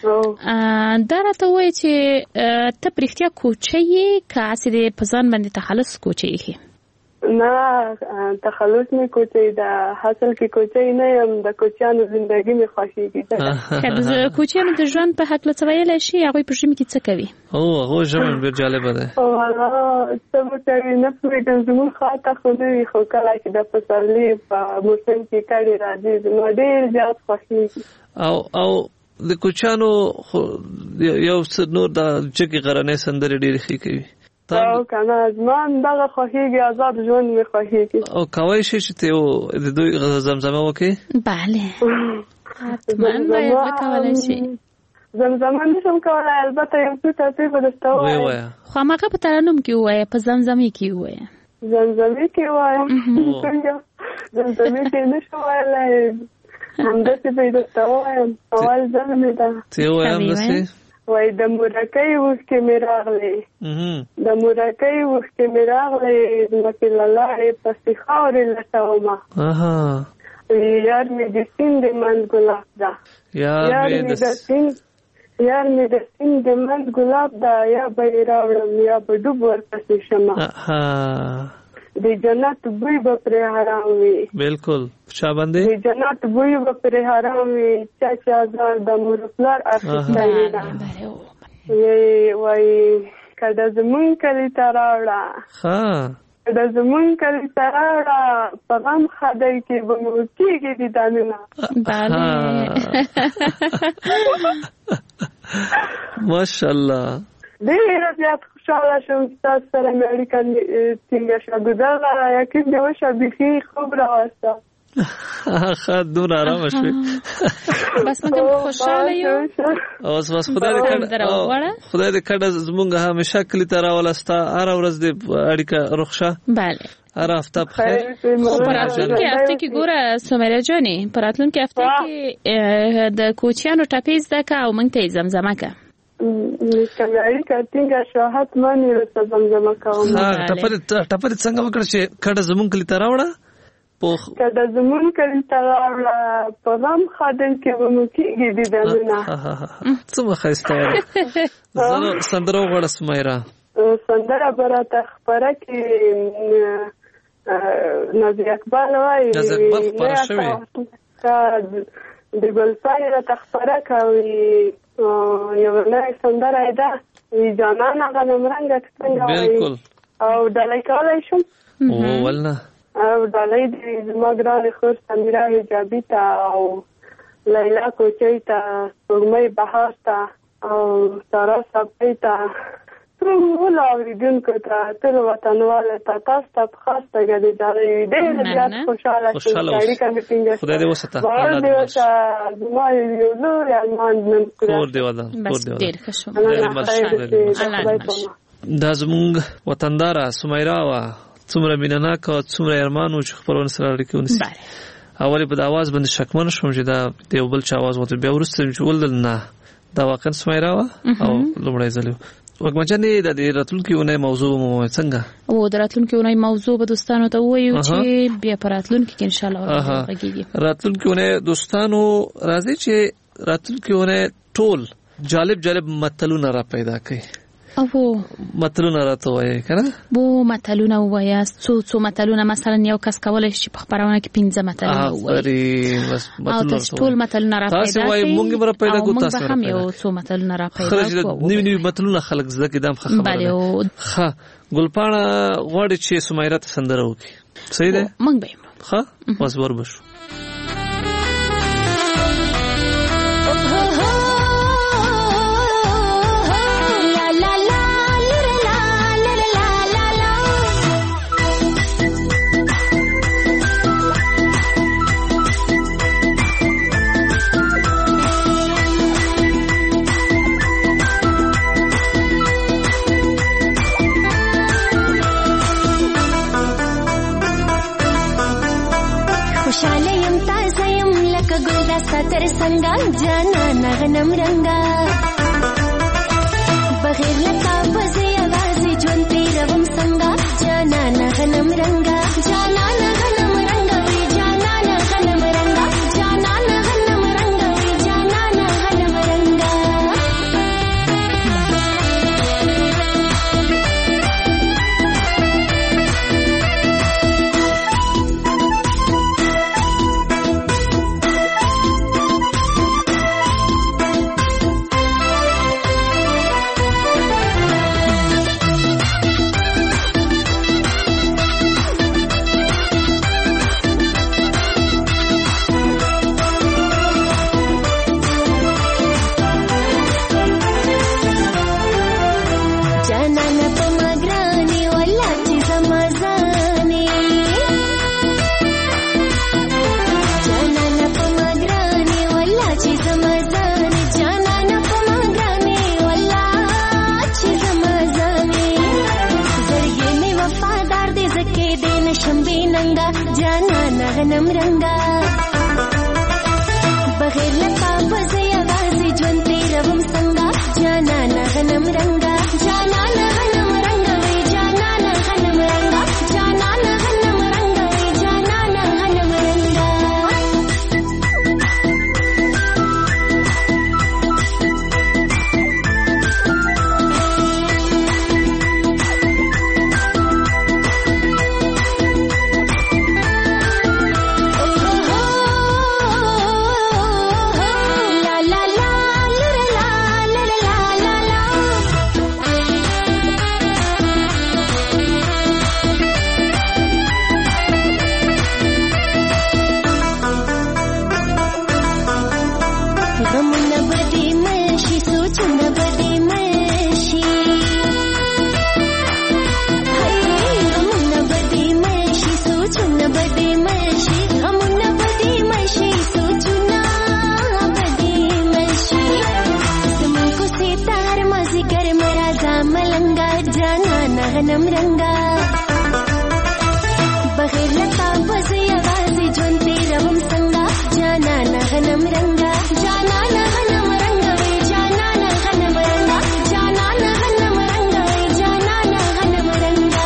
دا راته وایي چې ته په رښتیا کوچی یې که هسې د په ځان باندې تخلص کوچی یې؟ نه تخلص مې کوچی ده حاصل کې کوچی نه یم د کوچیانو زندګي مې خوښېږي. که د کوچیانو د ژوند په هکله څه ویلی شي هغوی په ژمي کې څه کوي؟ او هغوی ژمن ډېر جالبه دی. څه به کوي نه پوهېږم زموږ خواته خو نه وي خو کله چې د پسرلي په موسم کې کډې راځي زما ډېر زیات خوښېږي. او او د کوچیانو یو څه نور د جګې غرنۍ سندرې ډېرې ښې کوي. او کنه ازمان دغه خوښیږي آزاد ژوند مې خوښیږي. او کوي شي چې ته د دوی زمزمه وکړي؟ بله حتما باید وکولای شي. زمزمه نشم کولای البته یو څه ترتیب درته وایم خو هماغه په ترنم کې ووایه په زمزمې کې ووایه. زمزمې کې وایم زمزمې کې نشم ویلی همداسې به یې درته وایم اول ځل مې ده. ته یې وایم همداسې وای د مورکۍ اوښکې مې راغلې د مورکۍ اوښکې مې راغلې ځمکې له لاړې پسې خاورې لټومه یار مې د سیند منځ ګلاب ده یار مې د سیند یار مې د سیند د منځ ګلاب ده یا به یې راوړم یا به ډوب ورپسې شمه د جنت بوی به پرې حرام وي. بالکل چا باندې د جنت بوی به پرې حرام وي چا چې ازار د مور پلار اخیستی وي نه وایي که د زمونږ کلي ته راوړه که د زمونږ کلي ته راوړه په غم خدای کې به مو کېږي دي دانونه. ماشاءالله ډېره زیات خوشحاله شوم ستاسو سره مې اړیکه ټینګه شوه ګودرله یقین دې وشه بیخي خوب راوسته. ښه دومره ارامه شوې بس موږ هم خوشحاله یو او بس خدای دې کډه خدای دې کډه زمونږ همیشه کلي ته راوله ستا هره ورځ دې اړیکه روغ شه. بله هر هفته بخیر. خو په راتلونکي هفته کې ګوره سمیرا جانې په راتلونکي هفته کې د کوچیانو ټپې زده که او موږ ته یې زمزمه که کله اړیکه ټینګه شوه حتما یې ورته زمزمه کوم. ټپه دې څنګه وکړه چې کډه زمونږ کلي ته راوړه کډه زمونږ کلي ته راوړه په غم خادم کې به مو کېږي دي دانونه. څومره ښایسته وه. سندره وغواړه سمیرا. سندره به راته خپره کړي نازي اقبال وایي نازي اقبال خپره شوې د ګلپاڼې راته خپره کوي یو نوې سندره یې ده وي جانانه غنمرنګه څنګه وایي او ډالۍ کولی شم؟ ولنه او ډالۍ دې زما ګرانې خور سمیرا حجابي ته او لیلا کوچۍ ته سپوږمۍ بهار ته او سارا صبري ته ټولو اورېدونکو ته ټولو وطنوالو ته تاسو ته په خاص توګه د ډالۍ ډېر زیات خوشحاله شوم چې اړیکه مې ټینګه شوه. خدای دې وساته باور دې وسه زما یو لوی ارمان نن کور دې ودان کور دې ودان ډېر ښه شوم. دا زمونږ وطنداره سمیرا وه څومره مینهناکه او څومره ارمان و چې خپلوانو سره اړیکې ونیسي. اول په د اواز باندې شکمن شوم چې دا د یو بل چا اواز وته بیا وروسته چې ولدل نه دا واقعا سمیرا وه او لومړی ځل وګمچنې د راتلونکي اونۍ موضوع مو څنګه او د راتلونکي اونۍ موضوع به دوستانو ته وایو چې بیا پر راتلونکي کې ان شاء الله راغږیږي. راتلونکي اونۍ دوستانو راځي چې راتلونکي اونۍ ټول جالب جالب متلونه را پیدا کړي. او متلونه راته وایي کنه بو متلونه وایي څو څو متلونه مثلا یو کس کولای شي په خبرونه کې پنځه متلونه وایي او تاسو ټول متلونه را پیدا کړئ. تاسو وایي مونږ به را پیدا کوو تاسو هم یو څو متلونه را پیدا کوو. نوی نوی متلونه خلک زده کېدم خبره. بله ښه ګلپاڼه غواړي چې سمیرا ته سندره وکړي. صحیح ده مونږ به ښه بس وربشو. تر څنګه جانا نغنم رنگا بغیر لتا بزي आवाज ژوند تیروم څنګه جانا نغنم رنگا جانا نغنم رنگا وی جانا نغنم رنگا جانا نغنم رنگا وی جانا نغنم رنگا نغنم رنگا بغیر لتا بزي आवाज ژوند تیروم څنګه جانا نغنم رنگا جانا نغنم رنگا وی جانا نغنم رنگا جانا نغنم رنگا وی جانا نغنم رنگا نغنم رنگا بغیر لتا بزي आवाज ژوند تیروم څنګه جانا نغنم رنگا جانا نغنم رنگا وی جانا نغنم رنگا جانا نغنم رنگا وی جانا نغنم رنگا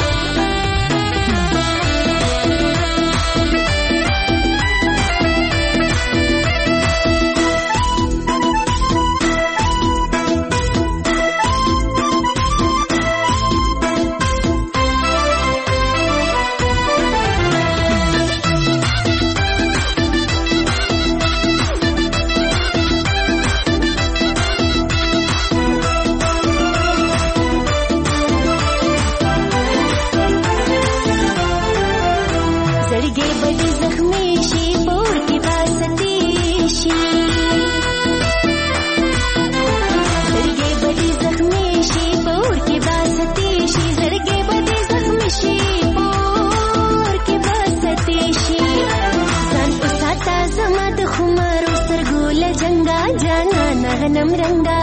نغنم رنگا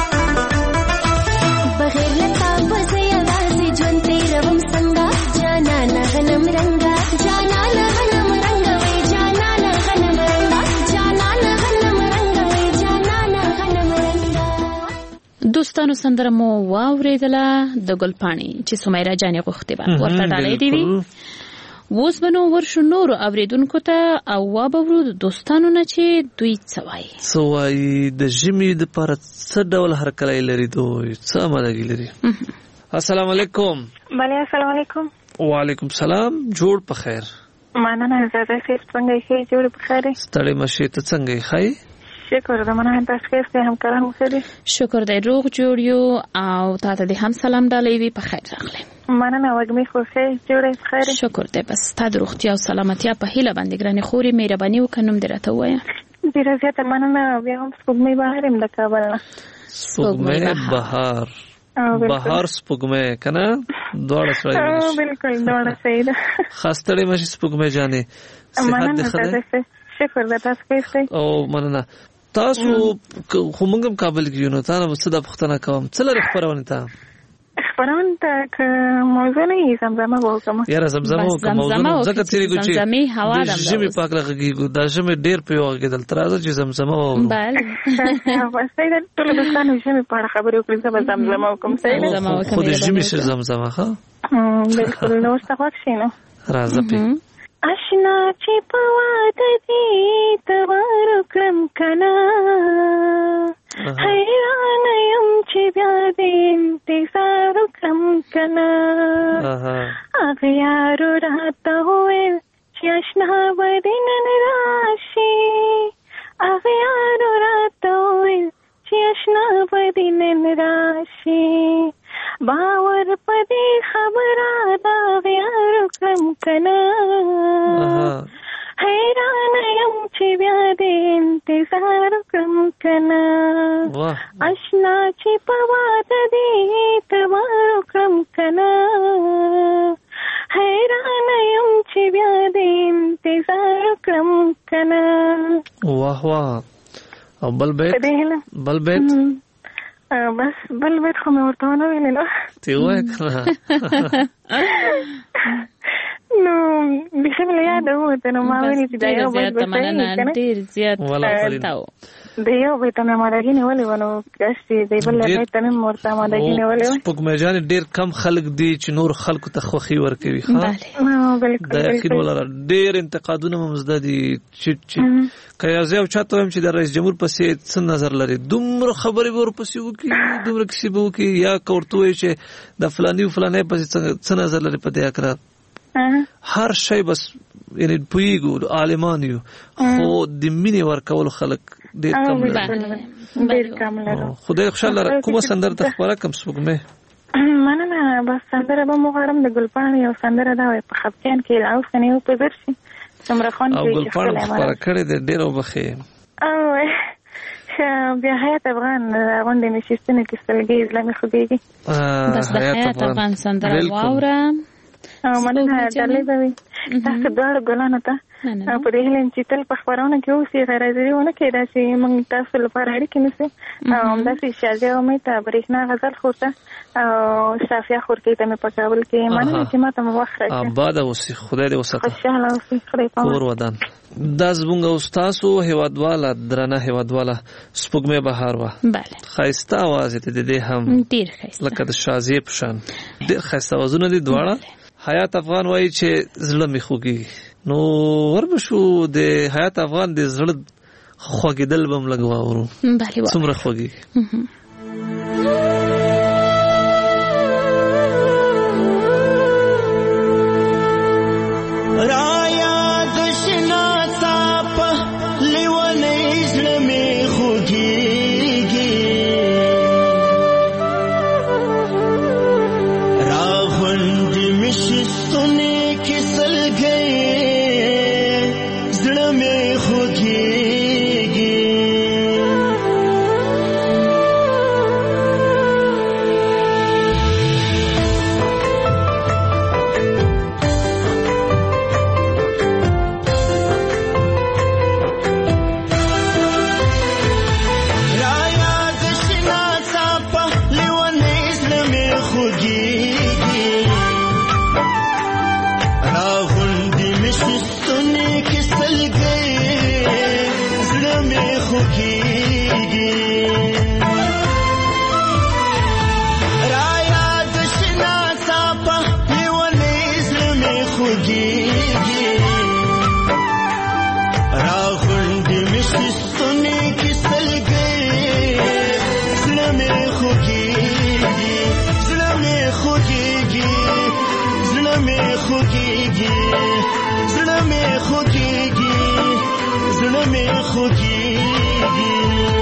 بغیر لتا بزي आवाज ژوند تیروم څنګه جانا نغنم رنگا جانا نغنم رنگا وی جانا نغنم رنگا جانا نغنم رنگا وی جانا نغنم رنگا. دوستانو سندره مو واوریدله د ګلپاڼې چې سمیرا جانې غوښتې به ورته ډالۍ دی وي. اوس به نو ورشو نورو اوریدونکو ته او وابورو د دوستانو نه چې دوی څه وایي. څه وایي د ژمي دپاره څه ډول هرکلی لري دوی څه امادګي لري. السلام علیکم. بله السلام علیکم. وعلیکم سلام. جوړ په خیر. مننه زړه صاحب څنګه یې جوړ په خیر. ستړی مشې ته څنګه یې ښایي. شکر ده مننه تاسو ښه همکاران مو ښه دي. شکر دی روغ جوړ یو او تاسو ته هم سلام ډالۍ وي په خیر راغلی. مننه وګمې خو ښه جوړ په خیر. شکر دی بس تاسو روغتیا او سلامتیا په هیله باندې ګرانې خوري مهرباني وکړم درته وایم. ډیر زیاته مننه بیا هم سپوږمۍ بهر هم د کابل نه. سپوږمۍ بهر بهار سپوږمۍ کنه دواړه سره او بالکل دواړه صحیح ده. خاصه مې سپوږمۍ جانې صحت ده خدای. شکر ده تاسو ښه او مننه. تاسو خو موږ هم کابل کې یو نو تاسو څه د پښتنه کوم څه لري خبرونه ته خبرونه ته که موضوع نه یې زمزمه وکم یاره زمزمه وکم موضوع ځکه تیری ګو چې زمزمه هوا ده ژمي پاک لګیږي دا ژمي ډیر په یو کې دل تر چې زمزمه و بله واسه دا ټول د ستانو ژمي په اړه خبرې وکړم چې زمزمه وکم زمزمه وکم خو د ژمي سره زمزمه ښه بالکل نو څه وښینو راځه په اشنا چې په واده دي تور کړم کنه حیران یم چې بیا دې انتظار کړم کنه هغه یارو راته وویل چې اشنا به دې نن راشي هغه یارو راته وویل چې اشنا به دې نن راشي باور په دې خبره دا یارو کړم کنه حیران یم چې بیا دې انتظار کړم کنه اشنا چې په واده دې تبار کړم کنه حیران یم چې بیا دې انتظار کړم کنه. واه واه. او بل بیت بل بیت بس بل بیت خو مې ورته ونه ویلې نو تی وایه کنه نو بیخي مې له یاده ووته نو ما ویلې چې دا یو بیت به مننه ډېر زیات د یو بیت مې امادګي نیولې وه نو کاش چې د بل بیت ته مې ورته امادګي نیولې وه. سپوږمۍ جانې ډېر کم خلک دي چې نور خلکو ته خوښي ورکوي ښه دا یقین ولره ډېر انتقادونه مو مزده دي چې که یو زه یو چاته وایم چې د رئیس جمهور پسې څه نظر لري دومره خبرې به ورپسې وکړي دومره کیسې به وکړي یا که ورته ووایي چې د فلاني و فلانی پسې څه نظر لري په دې هکله هر شی بس یعنی پوهېږو عالمان یو خو د مینې ورکولو خلک ډېر کم لري. خدای خوشحاله کومه سندره ته خپاره کړم سپوږمۍ؟ مننه بس سندره به مو غواړم د ګلپاڼې یو سندره دا وایي په خفګان کې لاوس کنې و په زر شي څومره خوند او ګلپاڼه مو خپاره کړې ده ډېر وبښې او بیا حیات افغان غونډې مې شیستنې کې سترګې زړه مې خوږېږي بس د حیات افغان سندره واوره او مننه ډالۍ به وي تاسو دواړو ګلانو ته په دې هیله چې تل په خپرونه کې اوسئ غیرحاضري ونه کړئ داسې موږ تاسو لپاره اړیکې نیسو او همداسې شازیه امید ته برېښنا غزل خور ته او شافیه خورکۍ ته مې په کابل کې مننه چې ما ته مو وخت راکړی. آباده اوسئ خدای دې وساته خوشحاله اوسئ خدای پاک کور ودان. دا زموږ او ستاسو هیوادواله درنه هیوادواله سپوږمۍ بهار وه بله ښایسته اواز یې د دې هم ډېر ښایسته لکه د شازیې په شان ډېر ښایسته اوازونه دي دواړه. حیات افغان وایي چې زړه مې خوږېږي نو وربه شو د حیات افغان د زړه خوږېدل به هم لږ واورو څومره خوږېږي. خوږیږي زړه مې خوږیږي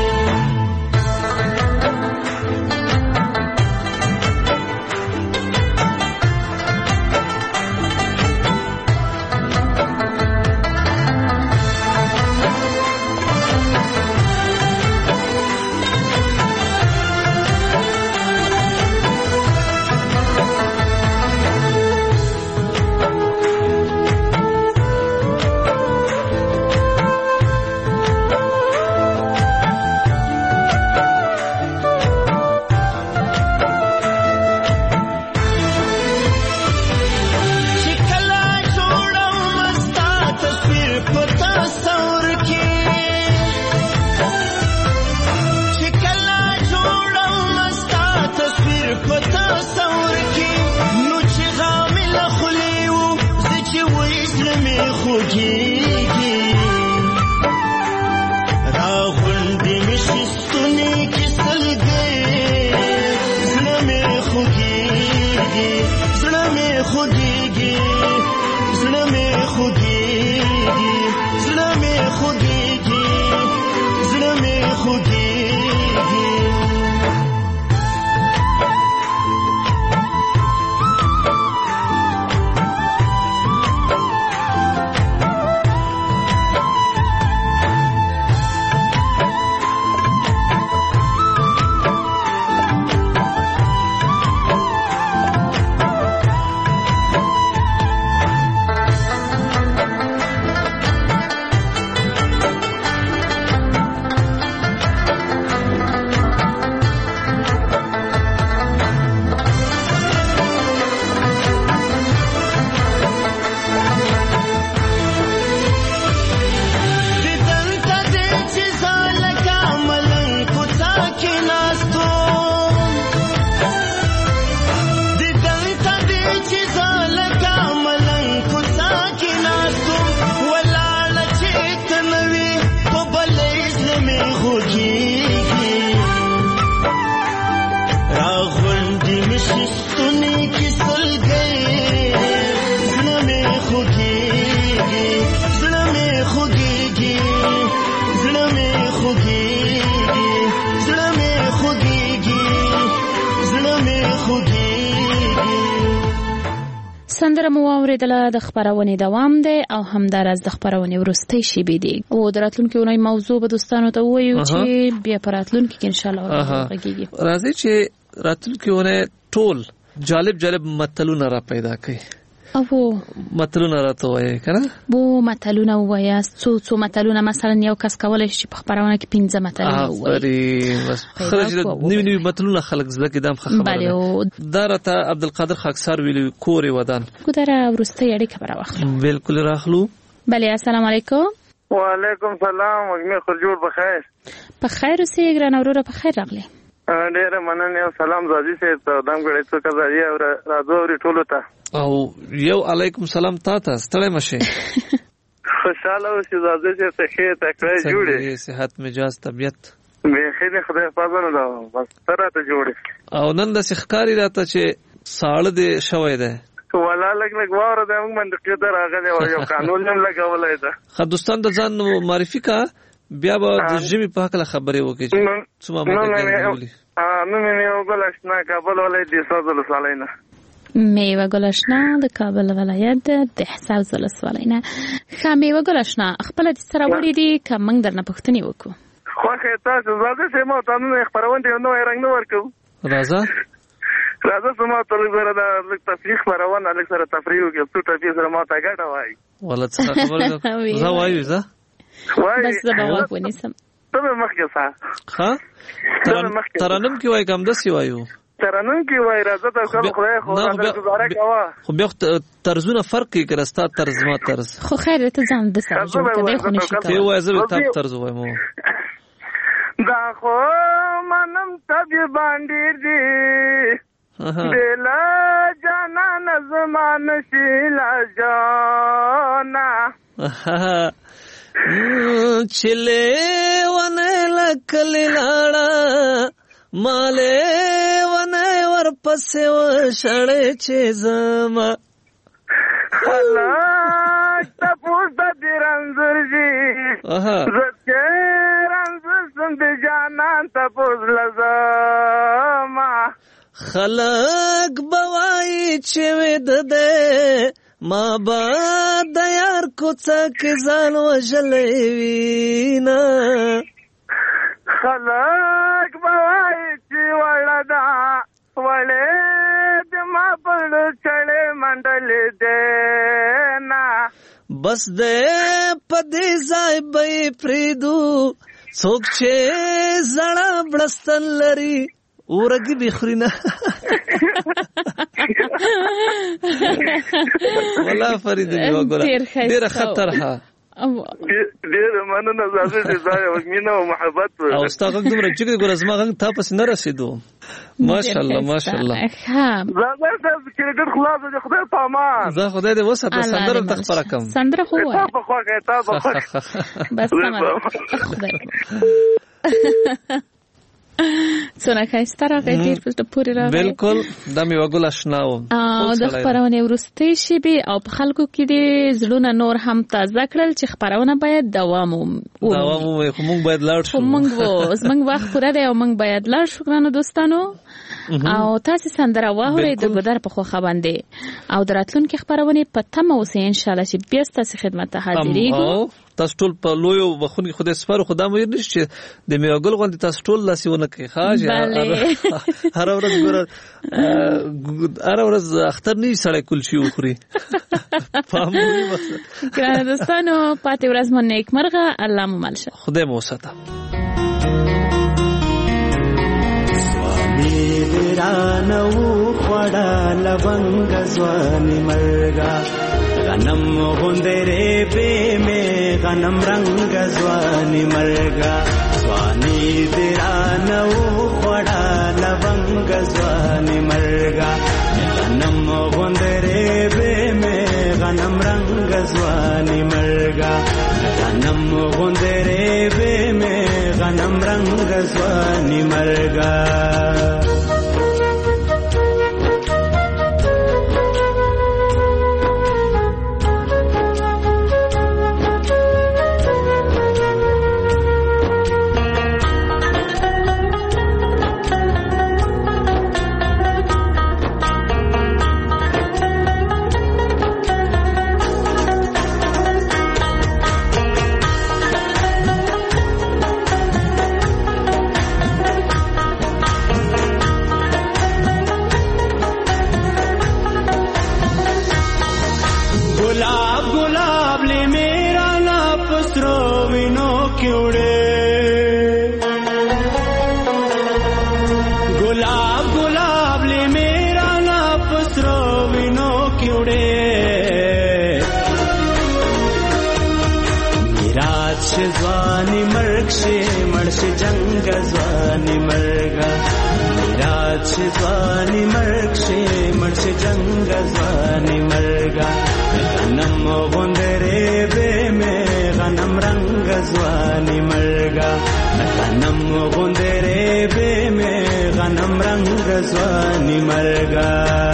سندره مو اوریدله د خبرونه دوام دی او همدارس د خبرونه ورستۍ شیبې دی او دراتلونکو اونۍ موضوع به دوستانو ته وایو چې بیا پراتلونکو کې ان شاء الله راغږیږي راځي چې راتلونکو اونۍ ټول جالب جالب متلونه را پیدا کړي او متلونه راته وایي کنه بو متلونه وایي څو څو متلونه مثلا یو کس کولای شي په خبرونه کې پنځه متلونه وایي بس خرج نیو نیو متلونه خلک زده کې دام خبره ده راته عبدالقادر خاکسار ویلو کورې ودان ګودره ورسته یړي خبره واخلو بالکل راخلو بله السلام علیکم وعلیکم سلام وګمه خرجور بخیر په خیر اوسې ګران اورور په خیر راغلی ډېر مننه او سلام زادي سه ته دم غړې څو کزاري او راځو ورې ټولو ته او یو علیکم سلام تاسو ستړی مشه خوشاله اوسې زادي سه ته خیر تکړه جوړې صحت مجاز طبيعت به خیر خدای حفاظت نه بس سره ته جوړې او نن د سخکاری راته چې ساړه دې شوي ده ولا لګ لګ واره د موږ منطقې ته راغلی او یو قانون هم لګولای ده خدوستان د ځان معرفي کا بیا به د ژمي په حق خبرې وکړي چې څه معلومات نو مې یو ګلشنا کابل ولایت د سوزل سالینه میوه ګلشنا د کابل ولایت د حساب زلس ولینه خا میوه ګلشنا خپل د سره وړي دي کوم درنه پښتني وکړو خو که تاسو زده سه مو تاسو خبرونه نو رنګ نو ورکو راځه راځه سم ته لږ د تفریح خبرونه لږ سره تفریح وکړو څو ټاپی سره ما ته ګټه وای ولا څه خبره زه وایو زه بس زه به ونیسم ته مخکې ښه ها ترانم کې وای کوم دسی وایو ترانم کې وای راځه ته کوم خدای خو راځه گزاره کوا خو بیا طرزونه فرق کوي کرستا طرز ما طرز خو خیر ته ځان د سره جوړ کړي خو نشي ته وای زه ته طرز وایم دا خو منم تبي باندې دی دلا جانا نظمان شیلا جانا چلے ونه لکلی لاړه مالې ونه ورپسې وشړې چې زما الله تاسو د زکران زسم د جانان تپوس لزما خلق بوای چې ود ده ما با د یار کوڅه کې ځان وژلې وینا خلق بوای چې ولدا ولې د ما په چړې منډلې ده نا بس دې پدې ځای به پریدو څوک چې زړه بړستن لري ورګي بخرینا ولا فرید دی وګوره ډیر خطر ها ډیر مننه زاده دې ځای او مینه او محبت او استاد دومره چې ګور زما غن تا پس نه رسیدو ماشاءالله ماشاءالله ها زاده تاسو کې ډیر خلاص دې خدای پامان زه خدای دې وسه سندره تخبر کم سندره خو وای تاسو خو کې تاسو خو بس تمام خدای څونه خسته راغی ډیر په پوری راغی بالکل د می وګل آشناو او د خبرونه ورستي شي به او په خلکو کې د زړونه نور هم تازه کړل چې خبرونه باید دوام ومومي دوام ومومي خو موږ باید لاړ شو موږ وو زمنګ وخت پوره دی او موږ باید لاړ شو ګرانو دوستانو او تاسو سندره واورئ د ګدر په خوخه باندې او دراتلونکو خبرونه په تمه اوسئ ان شاء الله چې بیا ستاسو خدمت ته حاضرېږو تاسو ټول په لویو بخونی خدای سپارو خدا مې نشي د میوګل غوندي تاسو ټول لاسونه کوي خاصه هر ورځ ګور هر ورځ اختر نه سړی کول شي وخوري فهمونی بس ګرانو دوستانو پاتې ورځ مو نیک مرغه الله مو مل شه خدای مو وساته سوامي درانو خړا لونګ ځواني مرګه غنم غوندره به می غنم رنگ ځواني مرګه ځواني درانو خړا لونګ ځواني مرګه غنم غوندره به می غنم رنگ ځواني مرګه غنم غوندره به می غنم رنگ ځواني مرګه ځواني مرګ شي مرشي جنگ ځواني مرګا میراث شي ځواني مرګ شي مرشي جنگ ځواني مرګا غنم غوندره به مې غنم رنگ ځواني مرګا غنم غوندره به مې غنم رنگ ځواني مرګا